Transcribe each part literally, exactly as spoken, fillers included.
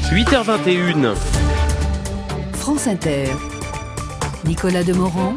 huit heures vingt et une. France Inter. Nicolas Demorand.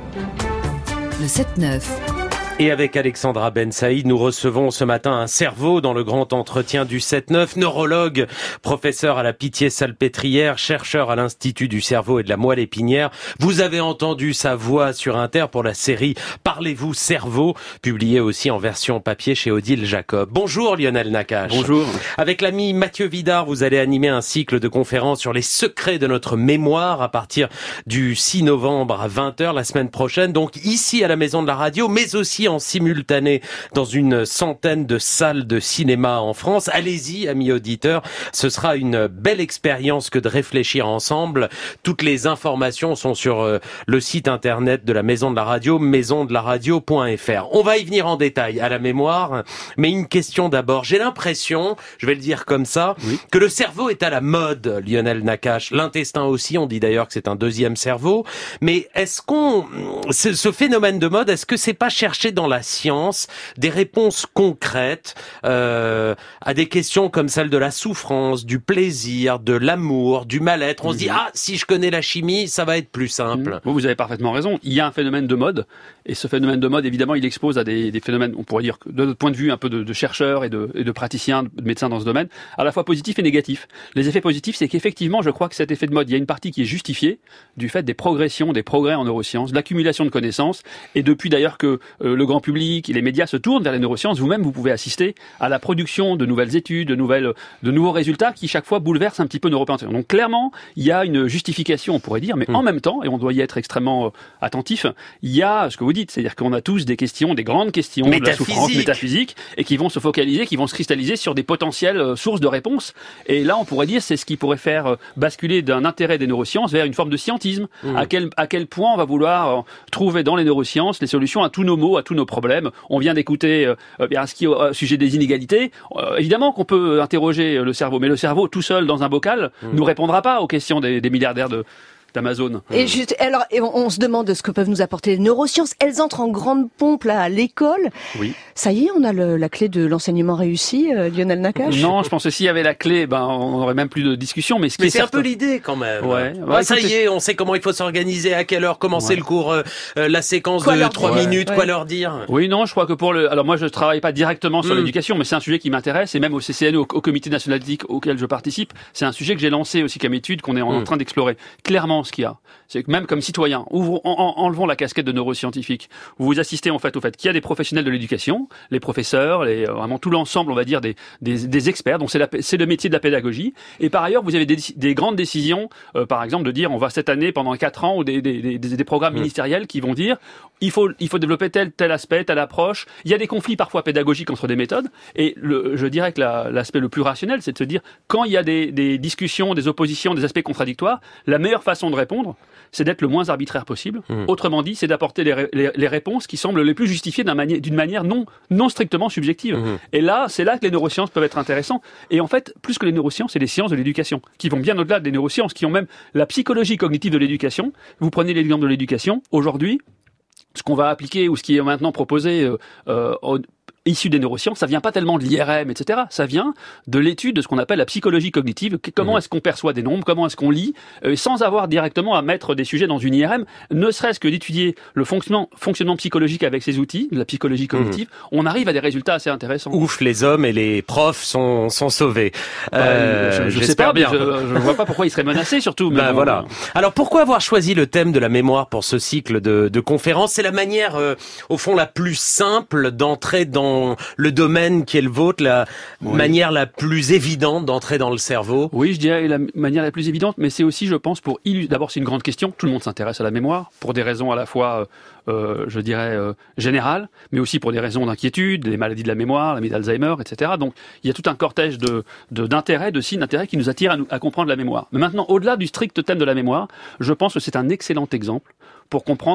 Le sept neuf. Et avec Alexandra Ben Saïd, nous recevons ce matin un cerveau dans le grand entretien du sept neuf, neurologue, professeur à la Pitié-Salpêtrière, chercheur à l'Institut du cerveau et de la moelle épinière. Vous avez entendu sa voix sur Inter pour la série Parlez-vous cerveau, publiée aussi en version papier chez Odile Jacob. Bonjour Lionel Nakache. Bonjour. Avec l'ami Mathieu Vidard, vous allez animer un cycle de conférences sur les secrets de notre mémoire à partir du six novembre à vingt heures la semaine prochaine. Donc ici à la Maison de la Radio, mais aussi en simultané dans une centaine de salles de cinéma en France. Allez-y, amis auditeurs, ce sera une belle expérience que de réfléchir ensemble. Toutes les informations sont sur euh, le site internet de la Maison de la Radio, maison de la radio point f r. On va y venir en détail à la mémoire, mais une question d'abord. J'ai l'impression, je vais le dire comme ça, oui, que le cerveau est à la mode, Lionel Nakache. L'intestin aussi, on dit d'ailleurs que c'est un deuxième cerveau. Mais est-ce qu'on, ce, ce phénomène de mode, est-ce que c'est pas chercher dans la science des réponses concrètes euh, à des questions comme celle de la souffrance, du plaisir, de l'amour, du mal-être? On mmh. se dit, ah, si je connais la chimie, ça va être plus simple. Mmh. Vous avez parfaitement raison. Il y a un phénomène de mode, et ce phénomène de mode, évidemment, il expose à des, des phénomènes, on pourrait dire, de notre point de vue, un peu de, de chercheurs et de, et de praticiens, de médecins dans ce domaine, à la fois positifs et négatifs. Les effets positifs, c'est qu'effectivement, je crois que cet effet de mode, il y a une partie qui est justifiée du fait des progressions, des progrès en neurosciences, de l'accumulation de connaissances, et depuis d'ailleurs que euh, le grand public et les médias se tournent vers les neurosciences, vous-même, vous pouvez assister à la production de nouvelles études, de nouvelles, de nouveaux résultats qui, chaque fois, bouleversent un petit peu nos repères. Donc, clairement, il y a une justification, on pourrait dire, mais mmh. en même temps, et on doit y être extrêmement euh, attentif, il y a ce que vous dites, c'est-à-dire qu'on a tous des questions, des grandes questions de la souffrance métaphysique, et qui vont se focaliser, qui vont se cristalliser sur des potentielles euh, sources de réponses. Et là, on pourrait dire, c'est ce qui pourrait faire euh, basculer d'un intérêt des neurosciences vers une forme de scientisme. Mmh. À quel, à quel point on va vouloir euh, trouver dans les neurosciences les solutions à tous nos maux, à tous nos problèmes. On vient d'écouter euh, bien ce qui est au sujet des inégalités. Euh, évidemment qu'on peut interroger le cerveau, mais le cerveau tout seul dans un bocal mmh. nous répondra pas aux questions des, des milliardaires de d'Amazon. Et juste, alors, on, on se demande ce que peuvent nous apporter les neurosciences. Elles entrent en grande pompe là à l'école. Oui. Ça y est, on a le, la clé de l'enseignement réussi, euh, Lionel Nakache. Non, je pense que s'il y avait la clé, ben on n'aurait même plus de discussion. Mais, ce qui mais est c'est certain... un peu l'idée quand même. Ouais. ouais, ouais ça écoutez... y est, on sait comment il faut s'organiser, à quelle heure commencer ouais. le cours, euh, la séquence quoi de trois minutes, ouais. quoi leur dire. Oui, non, je crois que pour le. Alors moi, je travaille pas directement sur mmh. l'éducation, mais c'est un sujet qui m'intéresse et même au C C N, au, au Comité national d'éthique auquel je participe, c'est un sujet que j'ai lancé aussi comme étude, qu'on est en, mmh. en train d'explorer. Clairement, ce qu'il y a, c'est que même comme citoyen, ouvrons, en, en, enlevons la casquette de neuroscientifique. Vous vous assistez en fait au fait qu'il y a des professionnels de l'éducation, les professeurs, les, vraiment tout l'ensemble, on va dire, des, des, des experts, donc c'est, la, c'est le métier de la pédagogie. Et par ailleurs, vous avez des, des grandes décisions, euh, par exemple, de dire on va cette année, pendant quatre ans, ou des, des, des, des programmes mmh. ministériels qui vont dire il faut, il faut développer tel, tel aspect, telle approche. Il y a des conflits parfois pédagogiques entre des méthodes. Et le, je dirais que la, l'aspect le plus rationnel, c'est de se dire quand il y a des, des discussions, des oppositions, des aspects contradictoires, la meilleure façon de répondre, c'est d'être le moins arbitraire possible. Mmh. Autrement dit, c'est d'apporter les, les, les réponses qui semblent les plus justifiées d'un mani- d'une manière non, non strictement subjective. Mmh. Et là, c'est là que les neurosciences peuvent être intéressantes. Et en fait, plus que les neurosciences, c'est les sciences de l'éducation, qui vont bien au-delà des neurosciences, qui ont même la psychologie cognitive de l'éducation. Vous prenez l'exemple de l'éducation. Aujourd'hui, ce qu'on va appliquer ou ce qui est maintenant proposé euh, euh, issu des neurosciences, ça vient pas tellement de l'I R M, et cetera. Ça vient de l'étude de ce qu'on appelle la psychologie cognitive. Comment mmh. est-ce qu'on perçoit des nombres, comment est-ce qu'on lit, euh, sans avoir directement à mettre des sujets dans une I R M, ne serait-ce que d'étudier le fonctionnement, fonctionnement psychologique avec ces outils, de la psychologie cognitive, mmh. on arrive à des résultats assez intéressants. Ouf, les hommes et les profs sont, sont sauvés. Euh, bah, je, je sais pas, bien. je, je vois pas pourquoi ils seraient menacés, surtout. Mais bah, bon, voilà. Alors pourquoi avoir choisi le thème de la mémoire pour ce cycle de, de conférences? C'est la manière, euh, au fond, la plus simple d'entrer dans le domaine qui est le vôtre, la oui. manière la plus évidente d'entrer dans le cerveau? Oui, je dirais la manière la plus évidente, mais c'est aussi, je pense, pour illustrer. D'abord, c'est une grande question. Tout le monde s'intéresse à la mémoire pour des raisons à la fois, euh, je dirais, euh, générales, mais aussi pour des raisons d'inquiétude, les maladies de la mémoire, la maladie d'Alzheimer, et cetera. Donc, il y a tout un cortège de, de d'intérêts, de signes d'intérêt qui nous attirent à, nous, à comprendre la mémoire. Mais maintenant, au-delà du strict thème de la mémoire, je pense que c'est un excellent exemple pour comprendre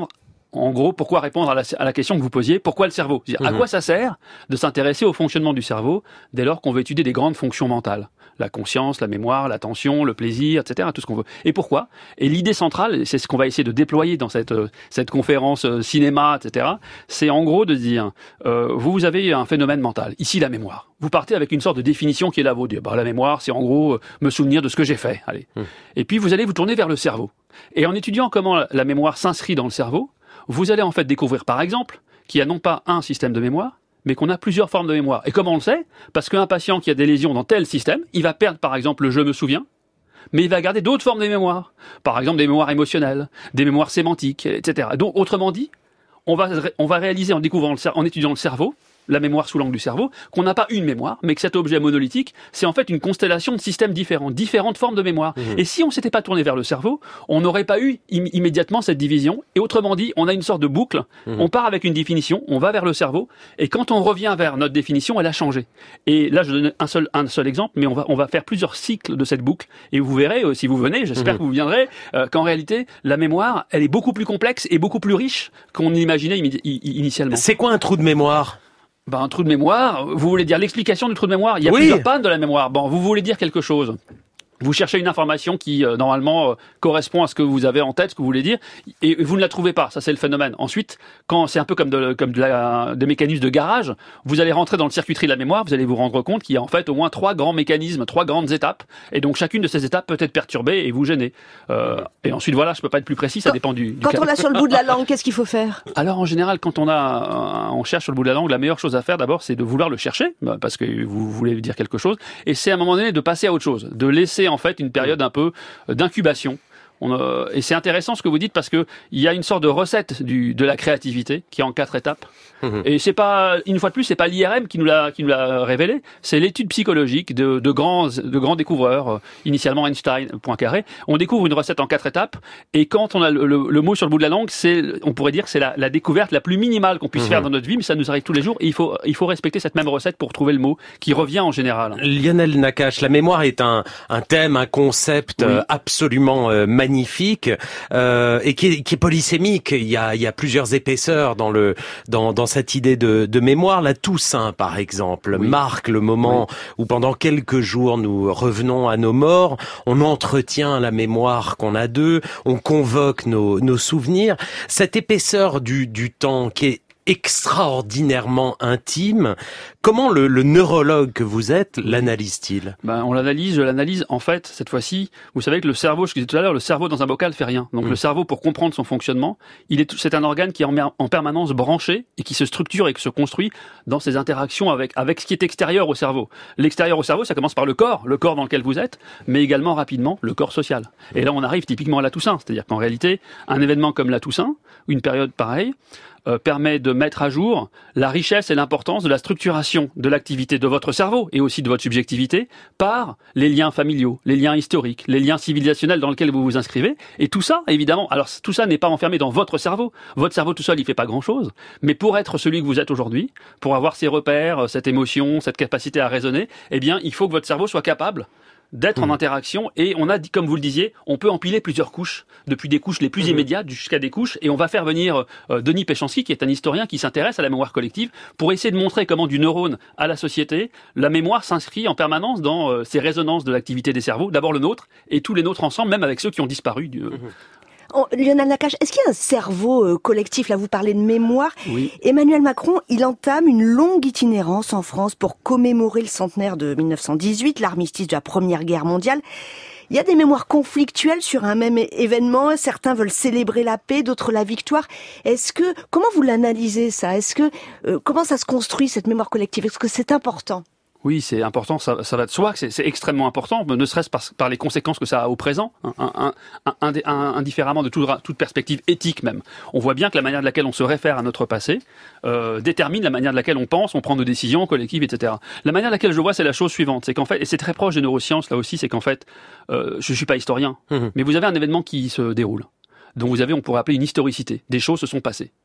En gros, pourquoi répondre à la, à la question que vous posiez, pourquoi le cerveau? C'est-à-dire, mmh. À quoi ça sert de s'intéresser au fonctionnement du cerveau dès lors qu'on veut étudier des grandes fonctions mentales? La conscience, la mémoire, l'attention, le plaisir, et cetera, tout ce qu'on veut. Et pourquoi? Et l'idée centrale, c'est ce qu'on va essayer de déployer dans cette, cette conférence euh, cinéma, et cetera, c'est en gros de dire, euh, vous, vous avez un phénomène mental, ici la mémoire. Vous partez avec une sorte de définition qui est la vôtre. Bah, la mémoire, c'est en gros euh, me souvenir de ce que j'ai fait. Allez. Mmh. Et puis vous allez vous tourner vers le cerveau. Et en étudiant comment la mémoire s'inscrit dans le cerveau, vous allez en fait découvrir, par exemple, qu'il n'y a non pas un système de mémoire, mais qu'on a plusieurs formes de mémoire. Et comment on le sait? Parce qu'un patient qui a des lésions dans tel système, il va perdre, par exemple, le « je me souviens », mais il va garder d'autres formes de mémoire. Par exemple, des mémoires émotionnelles, des mémoires sémantiques, et cetera. Donc, autrement dit, on va, on va réaliser en découvrant, le, en étudiant le cerveau, la mémoire sous l'angle du cerveau, qu'on n'a pas une mémoire, mais que cet objet monolithique, c'est en fait une constellation de systèmes différents, différentes formes de mémoire. Mmh. Et si on s'était pas tourné vers le cerveau, on n'aurait pas eu im- immédiatement cette division. Et autrement dit, on a une sorte de boucle. Mmh. On part avec une définition, on va vers le cerveau, et quand on revient vers notre définition, elle a changé. Et là, je donne un seul, un seul exemple, mais on va, on va faire plusieurs cycles de cette boucle. Et vous verrez, euh, si vous venez, j'espère mmh. que vous viendrez, euh, qu'en réalité, la mémoire, elle est beaucoup plus complexe et beaucoup plus riche qu'on l'imaginait im- initialement. C'est quoi un trou de mémoire? Ben, un trou de mémoire, vous voulez dire l'explication du trou de mémoire? Il y a oui. plusieurs pannes de la mémoire. Bon, vous voulez dire quelque chose. Vous cherchez une information qui, euh, normalement, euh, correspond à ce que vous avez en tête, ce que vous voulez dire, et vous ne la trouvez pas. Ça, c'est le phénomène. Ensuite, quand c'est un peu comme, de, comme de la, des mécanismes de garage, vous allez rentrer dans le circuiterie de la mémoire, vous allez vous rendre compte qu'il y a en fait au moins trois grands mécanismes, trois grandes étapes, et donc chacune de ces étapes peut être perturbée et vous gêner. Euh, et ensuite, voilà, je peux pas être plus précis, ça quand, dépend du, du Quand cas. on l'a sur le bout de la langue, qu'est-ce qu'il faut faire? Alors, en général, quand on a, on cherche sur le bout de la langue, la meilleure chose à faire d'abord, c'est de vouloir le chercher, parce que vous voulez dire quelque chose, et c'est à un moment donné de passer à autre chose, de laisser en fait une période un peu d'incubation. On a, et c'est intéressant ce que vous dites parce que il y a une sorte de recette du, de la créativité qui est en quatre étapes. Mmh. Et c'est pas, une fois de plus, c'est pas l'I R M qui nous l'a, qui nous l'a révélé. C'est l'étude psychologique de, de grands, de grands découvreurs. Euh, initialement Einstein, Poincaré. On découvre une recette en quatre étapes. Et quand on a le, le, le mot sur le bout de la langue, c'est, on pourrait dire que c'est la, la découverte la plus minimale qu'on puisse mmh. faire dans notre vie, mais ça nous arrive tous les jours. Et il faut, il faut respecter cette même recette pour trouver le mot qui revient en général. Lionel Nakache, la mémoire est un, un thème, un concept oui. absolument euh, magnifique euh, et qui est, qui est polysémique. Il y a, il y a plusieurs épaisseurs dans le, dans, dans cette idée de, de mémoire. La Toussaint, par exemple, oui. marque le moment oui. où pendant quelques jours nous revenons à nos morts, on entretient la mémoire qu'on a d'eux, on convoque nos, nos souvenirs. Cette épaisseur du, du temps qui est extraordinairement intime. Comment le, le neurologue que vous êtes l'analyse-t-il? Ben, on l'analyse, je l'analyse en fait, cette fois-ci, vous savez que le cerveau, je disais tout à l'heure, le cerveau dans un bocal fait rien. Donc mmh. le cerveau, pour comprendre son fonctionnement, il est, c'est un organe qui est en, en permanence branché et qui se structure et qui se construit dans ses interactions avec, avec ce qui est extérieur au cerveau. L'extérieur au cerveau, ça commence par le corps, le corps dans lequel vous êtes, mais également rapidement le corps social. Et là, on arrive typiquement à la Toussaint. C'est-à-dire qu'en réalité, un événement comme la Toussaint, une période pareille, Euh, permet de mettre à jour la richesse et l'importance de la structuration de l'activité de votre cerveau et aussi de votre subjectivité par les liens familiaux, les liens historiques, les liens civilisationnels dans lesquels vous vous inscrivez. Et tout ça, évidemment, alors tout ça n'est pas enfermé dans votre cerveau. Votre cerveau tout seul, il fait pas grand-chose. Mais pour être celui que vous êtes aujourd'hui, pour avoir ces repères, cette émotion, cette capacité à raisonner, eh bien, il faut que votre cerveau soit capable d'être mmh. en interaction, et on a, comme vous le disiez, on peut empiler plusieurs couches, depuis des couches les plus mmh. immédiates jusqu'à des couches, et on va faire venir euh, Denis Péchanski, qui est un historien qui s'intéresse à la mémoire collective, pour essayer de montrer comment du neurone à la société, la mémoire s'inscrit en permanence dans euh, ces résonances de l'activité des cerveaux, d'abord le nôtre, et tous les nôtres ensemble, même avec ceux qui ont disparu du... Euh, mmh. Oh, Lionel Nakache, est-ce qu'il y a un cerveau euh, collectif? Là, vous parlez de mémoire. Oui. Emmanuel Macron, il entame une longue itinérance en France pour commémorer le centenaire de mille neuf cent dix-huit, l'armistice de la Première Guerre mondiale. Il y a des mémoires conflictuelles sur un même événement. Certains veulent célébrer la paix, d'autres la victoire. Est-ce que, comment vous l'analysez ça? Est-ce que, euh, comment ça se construit cette mémoire collective? Est-ce que c'est important? Oui, c'est important, ça, ça va de soi, c'est, c'est extrêmement important, ne serait-ce par, par les conséquences que ça a au présent, hein, un, un, un, un, indifféremment de tout, toute perspective éthique même. On voit bien que la manière de laquelle on se réfère à notre passé euh, détermine la manière de laquelle on pense, on prend nos décisions collectives, et cetera. La manière de laquelle je vois, c'est la chose suivante, c'est qu'en fait, et c'est très proche des neurosciences là aussi, c'est qu'en fait, euh, je suis pas historien, mmh. mais vous avez un événement qui se déroule, dont vous avez, on pourrait appeler une historicité. Des choses se sont passées.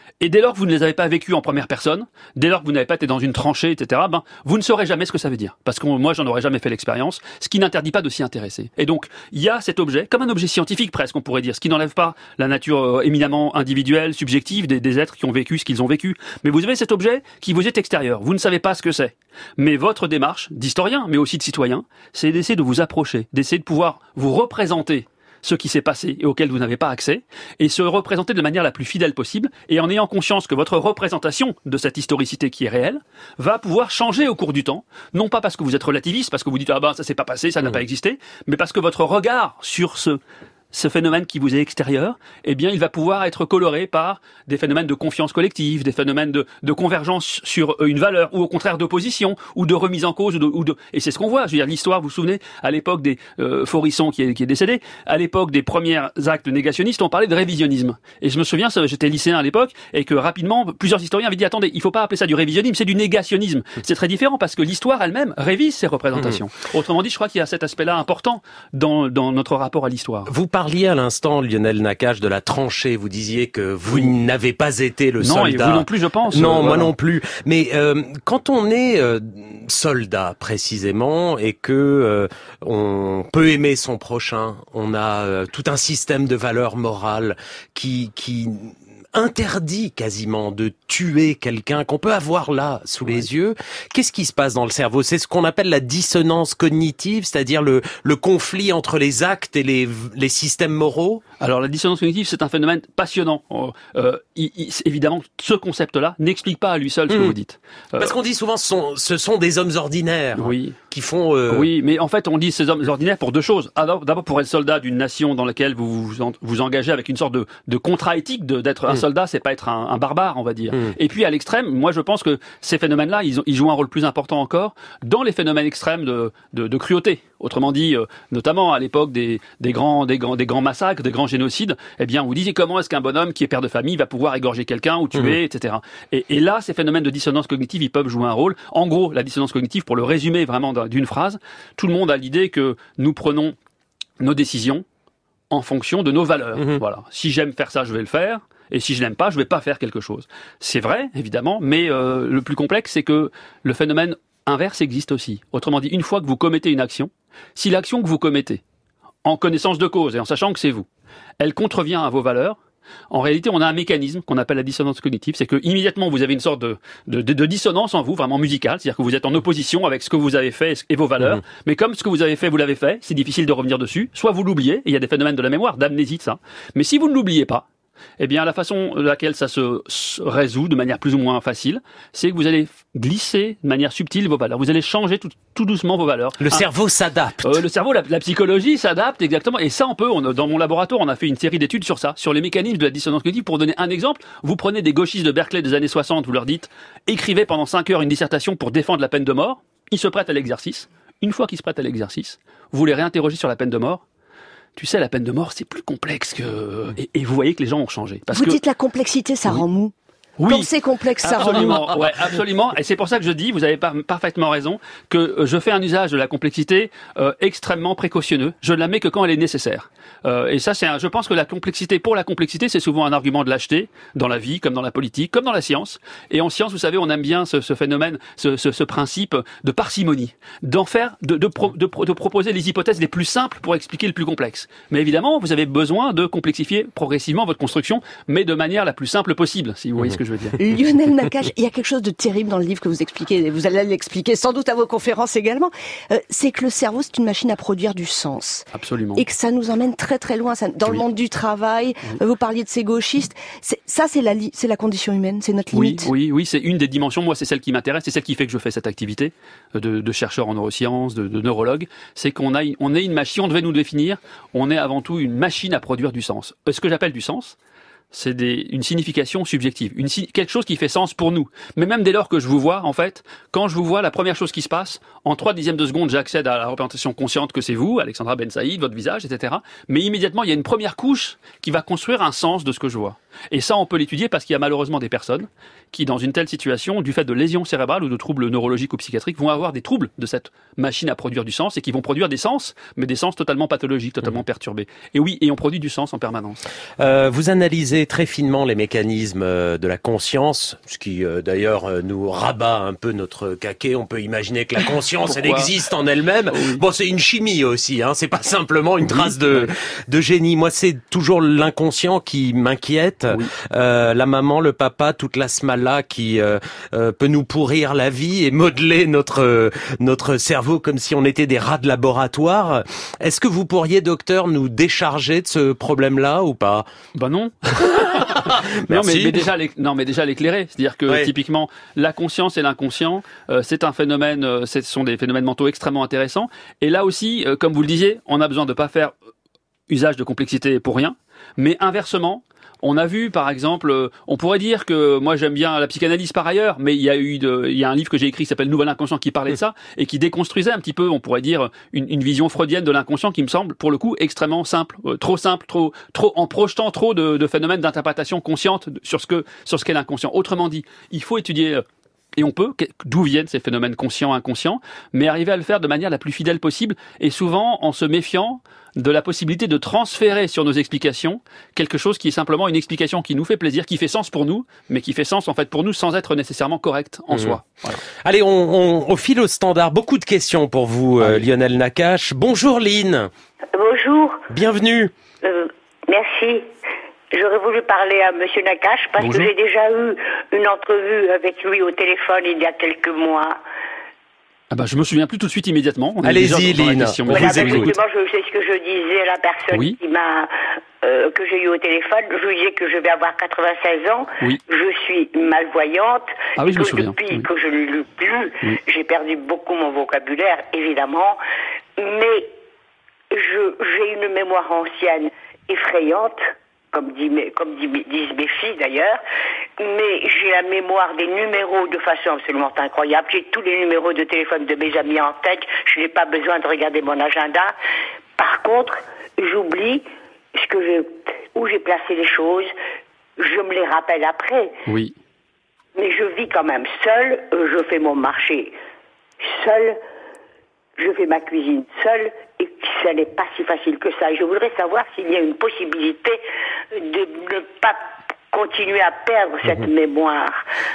Et dès lors que vous ne les avez pas vécues en première personne, dès lors que vous n'avez pas été dans une tranchée, et cetera, ben, vous ne saurez jamais ce que ça veut dire. Parce que moi, j'en aurais jamais fait l'expérience, ce qui n'interdit pas de s'y intéresser. Et donc, il y a cet objet, comme un objet scientifique presque, on pourrait dire, ce qui n'enlève pas la nature euh, éminemment individuelle, subjective des, des êtres qui ont vécu ce qu'ils ont vécu. Mais vous avez cet objet qui vous est extérieur. Vous ne savez pas ce que c'est. Mais votre démarche d'historien, mais aussi de citoyen, c'est d'essayer de vous approcher, d'essayer de pouvoir vous représenter ce qui s'est passé et auquel vous n'avez pas accès, et se représenter de la manière la plus fidèle possible, et en ayant conscience que votre représentation de cette historicité qui est réelle va pouvoir changer au cours du temps, non pas parce que vous êtes relativiste, parce que vous dites « ah ben ça s'est pas passé, ça n'a mmh. pas existé », mais parce que votre regard sur ce ce phénomène qui vous est extérieur, eh bien, il va pouvoir être coloré par des phénomènes de confiance collective, des phénomènes de, de convergence sur une valeur, ou au contraire d'opposition, ou de remise en cause, ou de, ou de... et c'est ce qu'on voit. Je veux dire, l'histoire, vous vous souvenez, à l'époque des euh, Forisson qui est, qui est décédé, à l'époque des premiers actes négationnistes, on parlait de révisionnisme. Et je me souviens, j'étais lycéen à l'époque, et que rapidement, plusieurs historiens avaient dit, attendez, il faut pas appeler ça du révisionnisme, c'est du négationnisme. C'est très différent parce que l'histoire elle-même révise ses représentations. Mmh. Autrement dit, je crois qu'il y a cet aspect-là important dans, dans notre rapport à l'histoire. Vous parliez à l'instant, Lionel Nakache, de la tranchée. Vous disiez que vous oui. n'avez pas été le non, soldat. Non, et vous non plus, je pense. Non, euh, moi voilà. non plus. Mais euh, quand on est euh, soldat, précisément, et que euh, on peut aimer son prochain, on a euh, tout un système de valeurs morales qui... qui interdit quasiment de tuer quelqu'un qu'on peut avoir là sous ouais. les yeux. Qu'est-ce qui se passe dans le cerveau? C'est ce qu'on appelle la dissonance cognitive, c'est-à-dire le, le conflit entre les actes et les, les systèmes moraux. Alors la dissonance cognitive, c'est un phénomène passionnant. Euh, il, il, évidemment, ce concept-là n'explique pas à lui seul ce mmh. que vous dites. Euh, Parce qu'on dit souvent ce sont, ce sont des hommes ordinaires oui. qui font... Euh... Oui, mais en fait, on dit ces hommes ordinaires pour deux choses. Alors, d'abord, pour être soldat d'une nation dans laquelle vous vous, en, vous engagez avec une sorte de, de contrat éthique de, d'être mmh. un soldat, c'est pas être un, un barbare, on va dire. Mmh. Et puis à l'extrême, moi je pense que ces phénomènes-là, ils, ont, ils jouent un rôle plus important encore dans les phénomènes extrêmes de, de, de cruauté. Autrement dit, euh, notamment à l'époque des, des grands, des grands, des grands massacres, des grands génocides, eh bien, vous disiez comment est-ce qu'un bonhomme qui est père de famille va pouvoir égorger quelqu'un ou tuer, mmh. et cetera. Et, et là, ces phénomènes de dissonance cognitive, ils peuvent jouer un rôle. En gros, la dissonance cognitive, pour le résumer vraiment d'une phrase, tout le monde a l'idée que nous prenons nos décisions en fonction de nos valeurs. Mmh. Voilà. Si j'aime faire ça, je vais le faire. Et si je n'aime pas, je vais pas faire quelque chose. C'est vrai, évidemment, mais euh, le plus complexe, c'est que le phénomène inverse existe aussi. Autrement dit, une fois que vous commettez une action, si l'action que vous commettez, en connaissance de cause et en sachant que c'est vous, elle contrevient à vos valeurs, en réalité, on a un mécanisme qu'on appelle la dissonance cognitive, c'est que immédiatement vous avez une sorte de, de, de, de dissonance en vous, vraiment musicale, c'est-à-dire que vous êtes en opposition avec ce que vous avez fait et vos valeurs, mmh. mais comme ce que vous avez fait, vous l'avez fait, c'est difficile de revenir dessus, soit vous l'oubliez, et il y a des phénomènes de la mémoire, d'amnésie de ça, mais si vous ne l'oubliez pas, eh bien, la façon de laquelle ça se résout de manière plus ou moins facile, c'est que vous allez glisser de manière subtile vos valeurs. Vous allez changer tout, tout doucement vos valeurs. Le ah, cerveau s'adapte. Euh, le cerveau, la, la psychologie s'adapte exactement. Et ça, on peut. On, dans mon laboratoire, on a fait une série d'études sur ça, sur les mécanismes de la dissonance cognitive. Pour donner un exemple, vous prenez des gauchistes de Berkeley des années soixante, vous leur dites écrivez pendant cinq heures une dissertation pour défendre la peine de mort. Ils se prêtent à l'exercice. Une fois qu'ils se prêtent à l'exercice, vous les réinterrogez sur la peine de mort. Tu sais, la peine de mort, c'est plus complexe que... Et, et vous voyez que les gens ont changé. Parce vous que... dites la complexité, ça oui. rend mou. Oui, quand c'est complexe, ça absolument, rend mou. ouais, absolument. Et c'est pour ça que je dis, vous avez par- parfaitement raison, que je fais un usage de la complexité euh, extrêmement précautionneux. Je ne la mets que quand elle est nécessaire. Euh, et ça, c'est un, je pense que la complexité, pour la complexité, c'est souvent un argument de lâcheté dans la vie, comme dans la politique, comme dans la science. Et en science, vous savez, on aime bien ce, ce phénomène, ce, ce, ce principe de parcimonie, d'en faire, de, de, pro, de, pro, de proposer les hypothèses les plus simples pour expliquer le plus complexe. Mais évidemment, vous avez besoin de complexifier progressivement votre construction, mais de manière la plus simple possible, si vous voyez mmh. ce que je veux dire. Lionel Nakache, il y a quelque chose de terrible dans le livre que vous expliquez, et vous allez l'expliquer sans doute à vos conférences également, euh, c'est que le cerveau, c'est une machine à produire du sens. Absolument. Et que ça nous emmène très très loin. Ça, dans oui. le monde du travail, oui. vous parliez de ces gauchistes, c'est, ça c'est la, li- c'est la condition humaine, c'est notre limite. Oui, oui, oui, c'est une des dimensions, moi c'est celle qui m'intéresse, c'est celle qui fait que je fais cette activité de, de chercheur en neurosciences, de, de neurologue, c'est qu'on a, on est une machine, si on devait nous définir, on est avant tout une machine à produire du sens. Ce que j'appelle du sens, c'est des, une signification subjective, une, quelque chose qui fait sens pour nous. Mais même dès lors que je vous vois, en fait, quand je vous vois, la première chose qui se passe, en trois dixièmes de seconde, j'accède à la représentation consciente que c'est vous, Alexandra Ben Saïd, votre visage, et cetera. Mais immédiatement, il y a une première couche qui va construire un sens de ce que je vois. Et ça, on peut l'étudier parce qu'il y a malheureusement des personnes qui, dans une telle situation, du fait de lésions cérébrales ou de troubles neurologiques ou psychiatriques, vont avoir des troubles de cette machine à produire du sens et qui vont produire des sens, mais des sens totalement pathologiques, totalement mmh. perturbés. Et oui, et on produit du sens en permanence. Euh, vous analysez très finement les mécanismes de la conscience, ce qui euh, d'ailleurs nous rabat un peu notre caquet. On peut imaginer que la conscience, elle existe en elle-même. Oui. Bon, c'est une chimie aussi, hein. C'est pas simplement une trace de, de génie. Moi, c'est toujours l'inconscient qui m'inquiète. Oui. Euh, la maman, le papa, toute la smala qui euh, euh, peut nous pourrir la vie et modeler notre euh, notre cerveau comme si on était des rats de laboratoire. Est-ce que vous pourriez, docteur, nous décharger de ce problème-là ou pas? Bah non. non, mais, mais déjà, non, mais déjà l'éclairer. C'est-à-dire que ouais. typiquement, la conscience et l'inconscient, euh, c'est un phénomène, euh, ce sont des phénomènes mentaux extrêmement intéressants. Et là aussi, euh, comme vous le disiez, on a besoin de pas faire usage de complexité pour rien, mais inversement. On a vu, par exemple, on pourrait dire que moi j'aime bien la psychanalyse par ailleurs, mais il y a eu, de, il y a un livre que j'ai écrit qui s'appelle Nouvel Inconscient qui parlait de ça et qui déconstruisait un petit peu, on pourrait dire, une, une vision freudienne de l'inconscient qui me semble, pour le coup, extrêmement simple, euh, trop simple, trop, trop, en projetant trop de, de phénomènes d'interprétation consciente sur ce que, sur ce qu'est l'inconscient. Autrement dit, il faut étudier. Et on peut, d'où viennent ces phénomènes conscients, inconscients, mais arriver à le faire de manière la plus fidèle possible, et souvent en se méfiant de la possibilité de transférer sur nos explications quelque chose qui est simplement une explication qui nous fait plaisir, qui fait sens pour nous, mais qui fait sens en fait pour nous sans être nécessairement correcte en mmh. soi. Voilà. Allez, on, on, on file au standard. Beaucoup de questions pour vous, euh, Lionel Nakache. Bonjour Lynn. Bonjour. Bienvenue. Euh, merci. J'aurais voulu parler à Monsieur Nakache parce Bonjour. que j'ai déjà eu une entrevue avec lui au téléphone il y a quelques mois. Ah bah je me souviens plus tout de suite immédiatement. Allez-y, Lynn. Voilà, je justement, je sais ce que je disais à la personne oui. qui m'a euh, que j'ai eu au téléphone. Je lui disais que je vais avoir quatre-vingt-seize ans. Oui. Je suis malvoyante. Ah oui, je me souviens. Depuis oui. que je ne lis plus, oui. j'ai perdu beaucoup mon vocabulaire, évidemment. Mais je j'ai une mémoire ancienne effrayante. Comme, dit, comme dit, disent mes filles d'ailleurs, mais j'ai la mémoire des numéros de façon absolument incroyable. J'ai tous les numéros de téléphone de mes amis en tête, je n'ai pas besoin de regarder mon agenda. Par contre, j'oublie ce que je, où j'ai placé les choses, je me les rappelle après. Oui. Mais je vis quand même seule, je fais mon marché seule, je fais ma cuisine seule, et ça n'est pas si facile que ça. Et je voudrais savoir s'il y a une possibilité de ne pas continuer à perdre cette mmh. mémoire.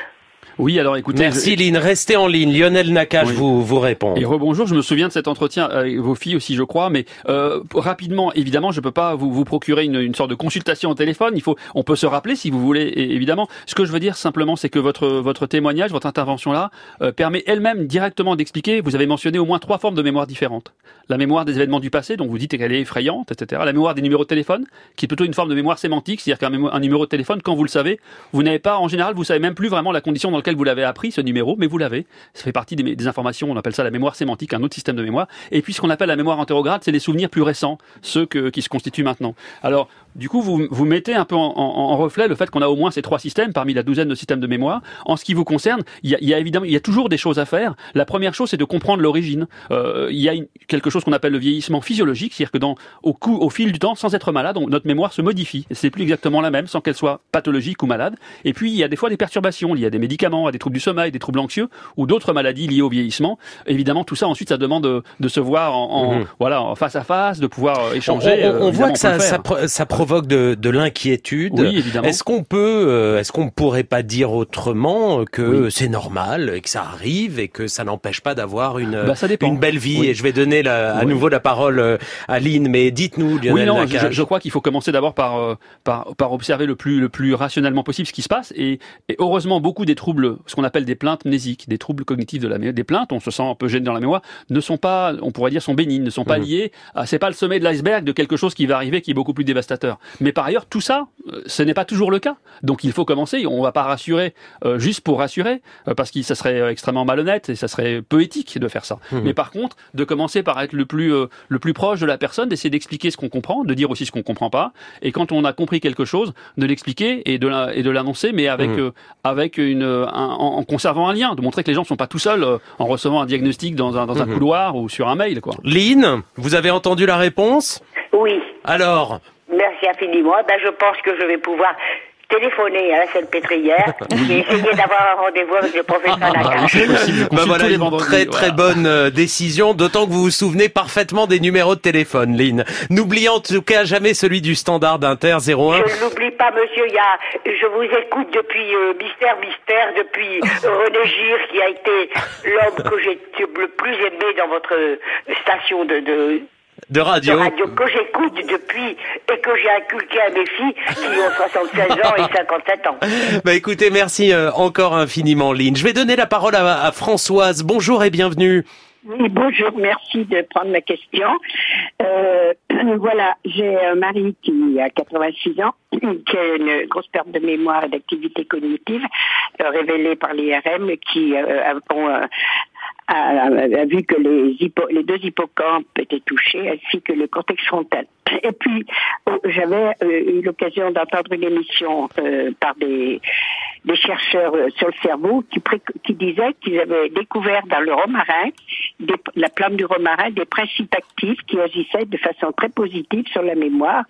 Oui, alors écoutez... Merci je... Lynn, restez en ligne. Lionel Nakache oui. vous, vous répond. Et rebonjour, je me souviens de cet entretien avec vos filles aussi, je crois, mais euh, rapidement, évidemment, je peux pas vous, vous procurer une, une sorte de consultation au téléphone. Il faut, on peut se rappeler si vous voulez, et, évidemment. Ce que je veux dire simplement, c'est que votre, votre témoignage, votre intervention-là, euh, permet elle-même directement d'expliquer, vous avez mentionné au moins trois formes de mémoire différentes. La mémoire des événements du passé, donc vous dites qu'elle est effrayante, et cetera. La mémoire des numéros de téléphone, qui est plutôt une forme de mémoire sémantique, c'est-à-dire qu'un mémo- un numéro de téléphone, quand vous le savez, vous n'avez pas, en général, vous savez même plus vraiment la condition dans laquelle vous l'avez appris, ce numéro, mais vous l'avez. Ça fait partie des, des informations, on appelle ça la mémoire sémantique, un autre système de mémoire. Et puis ce qu'on appelle la mémoire antérograde, c'est les souvenirs plus récents, ceux que, qui se constituent maintenant. Alors, du coup, vous, vous mettez un peu en, en, en reflet le fait qu'on a au moins ces trois systèmes parmi la douzaine de systèmes de mémoire. En ce qui vous concerne, il y a, il y a évidemment, il y a toujours des choses à faire. La première chose, c'est de comprendre l'origine. Euh, il y a une, quelque chose qu'on appelle le vieillissement physiologique, c'est-à-dire que dans, au, coup, au fil du temps, sans être malade, on, notre mémoire se modifie. C'est plus exactement la même, sans qu'elle soit pathologique ou malade. Et puis, il y a des fois des perturbations. Il y a des médicaments, des troubles du sommeil, des troubles anxieux ou d'autres maladies liées au vieillissement. Évidemment, tout ça, ensuite, ça demande de, de se voir en, en, mmh. voilà, en face à face, de pouvoir échanger. On, on, on voit que ça, ça, ça provoque de, de l'inquiétude. Oui, évidemment. Est-ce qu'on peut, euh, est-ce qu'on pourrait pas dire autrement que oui. c'est normal et que ça arrive et que ça n'empêche pas d'avoir une, bah, une belle vie? Oui. Et je vais donner la, à oui. nouveau la parole à Lynn, mais dites-nous, Lionel Oui, non, Nakache. je, je crois qu'il faut commencer d'abord par, euh, par, par observer le plus, le plus rationnellement possible ce qui se passe. Et, et heureusement, beaucoup des troubles, ce qu'on appelle des plaintes mnésiques, des troubles cognitifs de la mémoire, des plaintes, on se sent un peu gêné dans la mémoire, ne sont pas, on pourrait dire, sont bénignes, ne sont pas mmh. liées à, c'est pas le sommet de l'iceberg de quelque chose qui va arriver qui est beaucoup plus dévastateur. Mais par ailleurs, tout ça, ce n'est pas toujours le cas. Donc il faut commencer, on va pas rassurer euh, juste pour rassurer, euh, parce que ça serait extrêmement malhonnête et ça serait peu éthique de faire ça. Mmh. Mais par contre, de commencer par être le plus, euh, le plus proche de la personne, d'essayer d'expliquer ce qu'on comprend, de dire aussi ce qu'on comprend pas, et quand on a compris quelque chose, de l'expliquer et de, la, et de l'annoncer, mais avec, mmh. euh, avec une, un, en, en conservant un lien, de montrer que les gens sont pas tout seuls euh, en recevant un diagnostic dans un, dans un mmh. couloir ou sur un mail, quoi. Lynn, vous avez entendu la réponse? Oui. Alors? Merci infiniment. Ben, je pense que je vais pouvoir téléphoné à la Salpêtrière. J'ai essayé d'avoir un rendez-vous avec le professeur Nakache. Bah voilà, une très très bonne euh, décision, d'autant que vous vous souvenez parfaitement des numéros de téléphone, Lynn. N'oubliez en tout cas jamais celui du standard d'Inter zéro un. Je ne l'oublie pas, monsieur. Il y a, je vous écoute depuis euh, Mystère Mystère, depuis René Gir, qui a été l'homme que j'ai le plus aimé dans votre station de... de De radio. De radio que j'écoute depuis et que j'ai inculqué à mes filles qui ont soixante-seize ans et cinquante-sept ans. Bah écoutez, merci euh, encore infiniment, Lynn. Je vais donner la parole à, à Françoise. Bonjour et bienvenue. Oui, bonjour, merci de prendre ma question. Euh, voilà, j'ai un mari qui a quatre-vingt-six ans, qui a une grosse perte de mémoire et d'activité cognitive, euh, révélée par l'I R M, qui euh, ont... Euh, A, a vu que les, hippo, les deux hippocampes étaient touchés, ainsi que le cortex frontal. Et puis, euh, j'avais euh, eu l'occasion d'entendre une émission euh, par des, des chercheurs euh, sur le cerveau qui, pré, qui disaient qu'ils avaient découvert dans le romarin, des, la plante du romarin, des principes actifs qui agissaient de façon très positive sur la mémoire.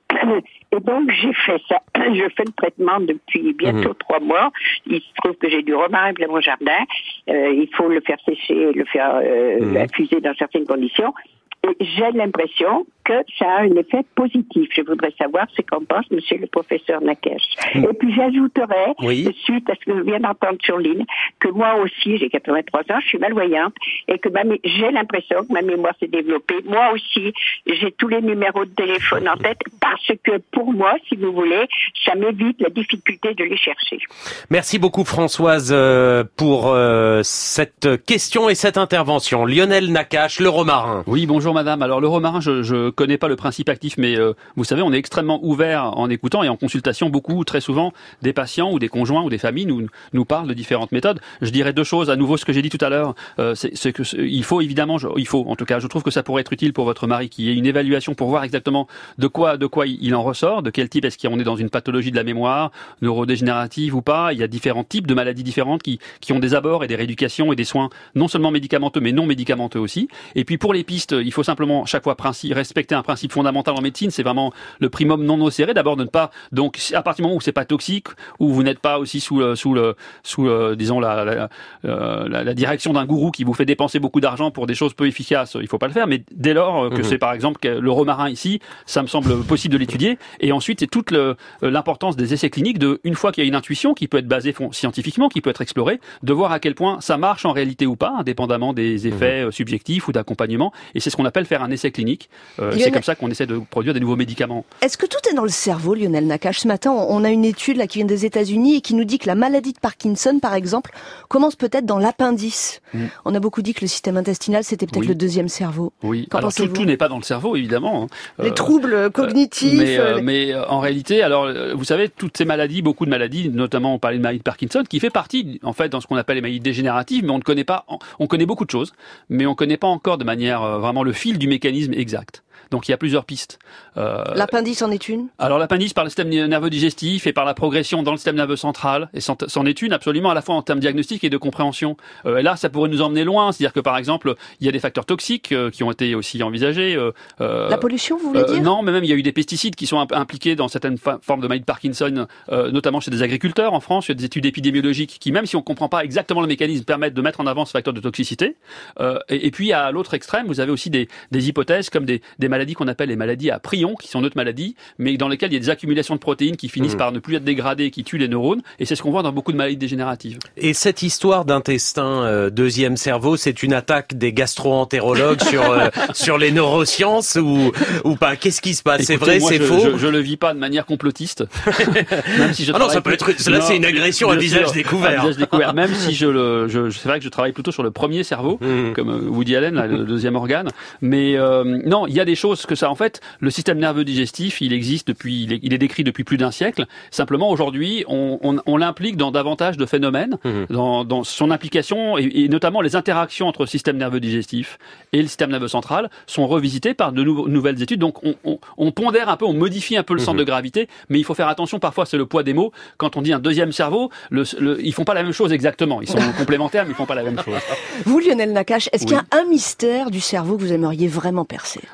Et donc j'ai fait ça. Je fais le traitement depuis bientôt mmh. trois mois. Il se trouve que j'ai du romarin plein mon jardin. Euh, il faut le faire sécher, le faire euh, mmh. infuser dans certaines conditions. Et j'ai l'impression que ça a un effet positif. Je voudrais savoir ce qu'en pense monsieur le professeur Nakache. Mmh. Et puis j'ajouterais, oui. suite à ce que je viens d'entendre sur Lynn, que moi aussi, j'ai quatre-vingt-trois ans, je suis malvoyante, et que ma, j'ai l'impression que ma mémoire s'est développée. Moi aussi, j'ai tous les numéros de téléphone en tête, parce que pour moi, si vous voulez, ça m'évite la difficulté de les chercher. Merci beaucoup Françoise euh, pour euh, cette question et cette intervention. Lionel Nakache, le romarin. Oui, bonjour madame. Alors le romarin, je, je connais pas le principe actif, mais euh, vous savez, on est extrêmement ouvert en écoutant et en consultation. Beaucoup, très souvent, des patients ou des conjoints ou des familles nous nous parlent de différentes méthodes. Je dirais deux choses. À nouveau, ce que j'ai dit tout à l'heure, euh, c'est, c'est que c'est, il faut évidemment, je, il faut, en tout cas, je trouve que ça pourrait être utile pour votre mari qu'il y ait une évaluation pour voir exactement de quoi, de quoi il en ressort, de quel type est-ce qu'on est dans une pathologie de la mémoire, neurodégénérative ou pas. Il y a différents types de maladies différentes qui qui ont des abords et des rééducations et des soins non seulement médicamenteux mais non médicamenteux aussi. Et puis pour les pistes, il faut simplement chaque fois principe, respecter un principe fondamental en médecine, c'est vraiment le primum non nocere. D'abord de ne pas, donc à partir du moment où c'est pas toxique, où vous n'êtes pas aussi sous le, sous le, sous le, disons la, la, la, la direction d'un gourou qui vous fait dépenser beaucoup d'argent pour des choses peu efficaces, il faut pas le faire. Mais dès lors que mmh. c'est par exemple le romarin ici, ça me semble possible de l'étudier. Et ensuite c'est toute le, l'importance des essais cliniques de, une fois qu'il y a une intuition qui peut être basée scientifiquement, qui peut être explorée, de voir à quel point ça marche en réalité ou pas, indépendamment des effets mmh. subjectifs ou d'accompagnement. Et c'est ce qu'on appelle faire un essai clinique. Euh, c'est comme ça qu'on essaie de produire des nouveaux médicaments. Est-ce que tout est dans le cerveau, Lionel Nakache? Ce matin, on a une étude là qui vient des États-Unis et qui nous dit que la maladie de Parkinson, par exemple, commence peut-être dans l'appendice. Mmh. On a beaucoup dit que le système intestinal, c'était peut-être oui. le deuxième cerveau. Oui. Alors tout, tout n'est pas dans le cerveau, évidemment. Les euh, euh, cognitifs. Mais, euh, les... mais euh, en réalité, alors vous savez, toutes ces maladies, beaucoup de maladies, notamment on parlait de maladie de Parkinson, qui fait partie, en fait, dans ce qu'on appelle les maladies dégénératives, mais on ne connaît pas. On connaît beaucoup de choses, mais on ne connaît pas encore de manière euh, vraiment le fil du mécanisme exact. Donc il y a plusieurs pistes. Euh, l'appendice en est une. Alors l'appendice par le système nerveux digestif et par la progression dans le système nerveux central, et c'en est une absolument à la fois en termes diagnostiques et de compréhension. Euh, et là, ça pourrait nous emmener loin, c'est-à-dire que par exemple, il y a des facteurs toxiques euh, qui ont été aussi envisagés. Euh, la pollution, vous voulez euh, dire? Non, mais même il y a eu des pesticides qui sont impliqués dans certaines formes de maladie de Parkinson, euh, notamment chez des agriculteurs en France. Il y a des études épidémiologiques qui, même si on comprend pas exactement le mécanisme, permettent de mettre en avant ce facteur de toxicité. Euh, et, et puis à l'autre extrême, vous avez aussi des, des hypothèses comme des, des maladies qu'on appelle les maladies à prions, qui sont d'autres maladies, mais dans lesquelles il y a des accumulations de protéines qui finissent mmh. par ne plus être dégradées, qui tuent les neurones, et c'est ce qu'on voit dans beaucoup de maladies dégénératives. Et cette histoire d'intestin euh, deuxième cerveau, c'est une attaque des gastro-entérologues sur euh, sur les neurosciences ou ou pas? Qu'est-ce qui se passe? C'est vrai, c'est faux? Je, je le vis pas de manière complotiste. Même si je ah non, ça peut être. Là, c'est une agression à visage découvert. À visage découvert. Même si je le, je, c'est vrai que je travaille plutôt sur le premier cerveau, mmh. comme Woody Allen, là, le deuxième organe. Mais euh, non, il y a des choses que ça. En fait, le système nerveux digestif, il existe depuis, il est, il est décrit depuis plus d'un siècle. Simplement, aujourd'hui, on, on, on l'implique dans davantage de phénomènes, mmh. dans, dans son implication et, et notamment les interactions entre le système nerveux digestif et le système nerveux central sont revisitées par de nou- nouvelles études. Donc, on, on, on pondère un peu, on modifie un peu le mmh. centre de gravité, mais il faut faire attention. Parfois, c'est le poids des mots. Quand on dit un deuxième cerveau, le, le, ils font pas la même chose exactement. Ils sont complémentaires, mais ils font pas la même chose. Vous, Lionel Nakache, est-ce oui. qu'il y a un mystère du cerveau que vous aimeriez vraiment percer? Oui.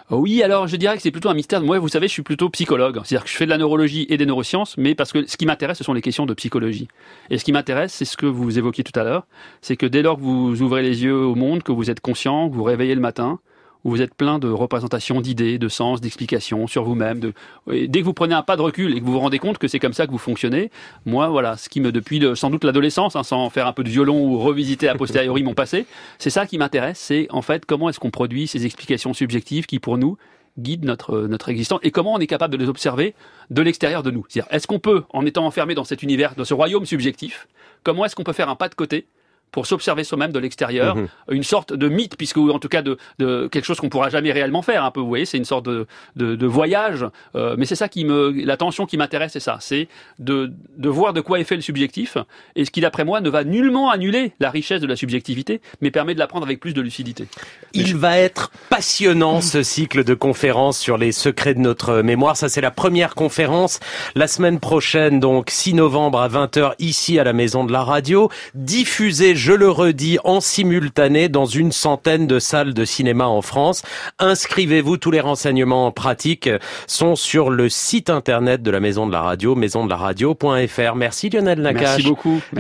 Oui, alors je dirais que c'est plutôt un mystère. Moi, vous savez, je suis plutôt psychologue. C'est-à-dire que je fais de la neurologie et des neurosciences, mais parce que ce qui m'intéresse, ce sont les questions de psychologie. Et ce qui m'intéresse, c'est ce que vous évoquiez tout à l'heure, c'est que dès lors que vous ouvrez les yeux au monde, que vous êtes conscient, que vous vous réveillez le matin, où vous êtes plein de représentations, d'idées, de sens, d'explications sur vous-même. De... Et dès que vous prenez un pas de recul et que vous vous rendez compte que c'est comme ça que vous fonctionnez, moi, voilà, ce qui me, depuis le, sans doute l'adolescence, hein, sans faire un peu de violon ou revisiter a posteriori mon passé, c'est ça qui m'intéresse, c'est en fait comment est-ce qu'on produit ces explications subjectives qui, pour nous, guident notre, notre existence et comment on est capable de les observer de l'extérieur de nous. C'est-à-dire, est-ce qu'on peut, en étant enfermé dans cet univers, dans ce royaume subjectif, comment est-ce qu'on peut faire un pas de côté pour s'observer soi-même de l'extérieur, mmh. une sorte de mythe, puisque en tout cas de, de quelque chose qu'on pourra jamais réellement faire, un peu, vous voyez, c'est une sorte de, de, de voyage, euh, mais c'est ça qui me, la tension qui m'intéresse, c'est ça, c'est de, de voir de quoi est fait le subjectif, et ce qui, d'après moi, ne va nullement annuler la richesse de la subjectivité, mais permet de l'apprendre avec plus de lucidité. Il je... va être passionnant, ce cycle de conférences sur les secrets de notre mémoire. Ça, c'est la première conférence, la semaine prochaine, donc six novembre à vingt heures, ici à la Maison de la Radio, diffusée, je le redis, en simultané dans une centaine de salles de cinéma en France. Inscrivez-vous, tous les renseignements pratiques sont sur le site internet de la Maison de la Radio, maison de la radio point f r. Merci Lionel Nakache. Merci beaucoup. Merci.